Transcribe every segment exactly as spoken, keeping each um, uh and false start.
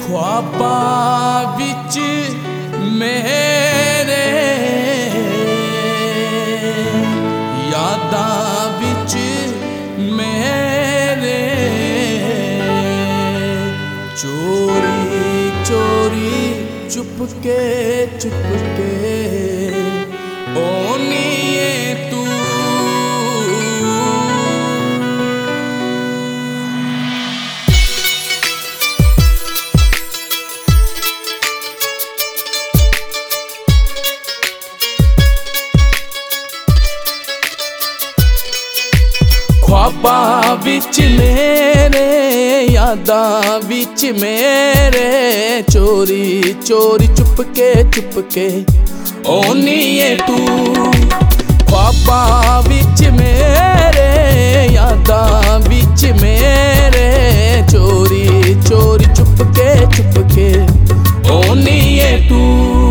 ख्वाबां विच मेरे यादां विच मेरे चोरी चोरी चुपके चुपके ओनी है तू। ख्वाबां विच मेरे यादां विच मेरे चोरी चोरी चुपके चुपके ओनी है तू। ख्वाबां विच मेरे यादां विच मेरे चोरी चोरी चुपके चुपके ओनी है तू।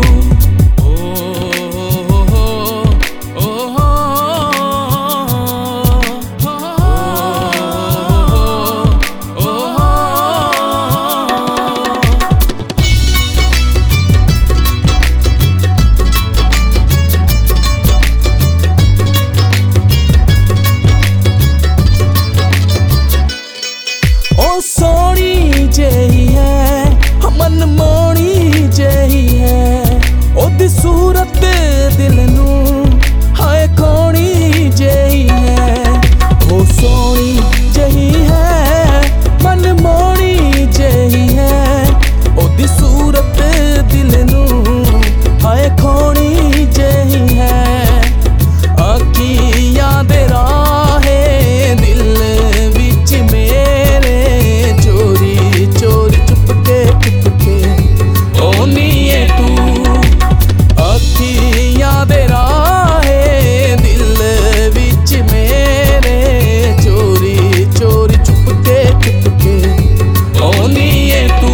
सोनी जेही है मन मोनी जेही है ओदी सूरत दिल नू हाय खोनी जेही है। ओ सोनी जेही है मन मोनी जेही है ओदी सूरत दिल नू हाय खोनी जेही है। अखियां दे राहे दिल विच मेरे चोरी चोरी चुपके चुपके ओनी है तू। अखियां दे राहे दिल विच मेरे चोरी चोरी चुपके चुपके ओनी है तू।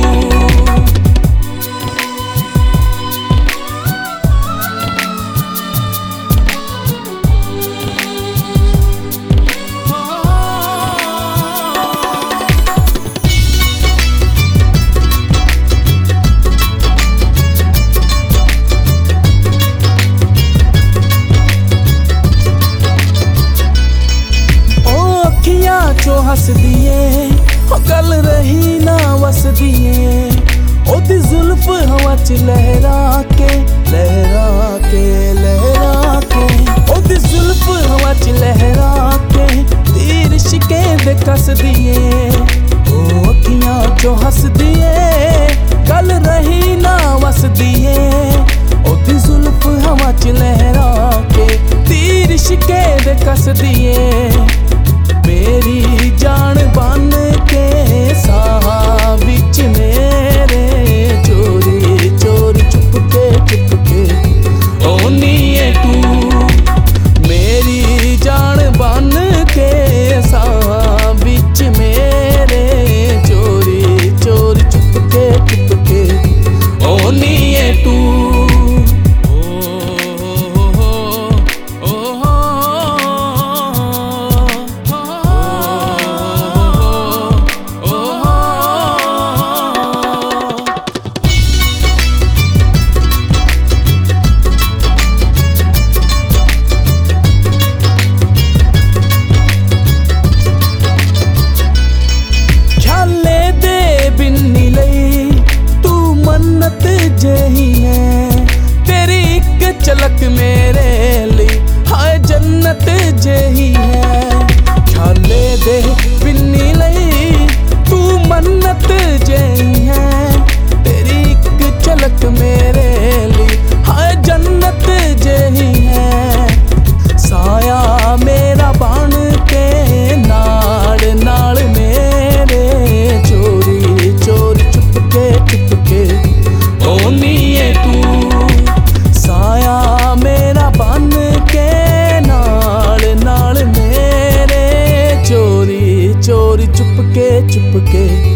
जो हस दिए गल रही ना वस दिए ओदी जुल्फ हवा च लहरा के लहरा के लहरा के ओदी जुल्फ हवा च लहरा के तीर शिके दे कस दिए। ओ अखियां जो हस दिए गल रही ना वस दिए ओदी जुल्फ हवा च लहरा के तीर शिके दे कस दिए। मेरी जान बन के साह विच मेरे चोरी चोरी चुपके चुपके ओनी है तू। मेरी जान बन के साह विच मेरे चोरी चोरी चुपके चुपके ओनी है तू। जेही है तेरी एक झलक मेरे लिए हाय जन्नत जेही है। ख्याले दे बिन्नी लई तू मन्नत जेही है तेरी एक झलक मेरे लिए हाय जन्नत जेही है। साया मेरा बन के नाल नाल मेरे चोरी चोरी चुपके चुपके ओनी है तू। साया मेरा बन के नाल नाल मेरे चोरी चोरी चुपके चुपके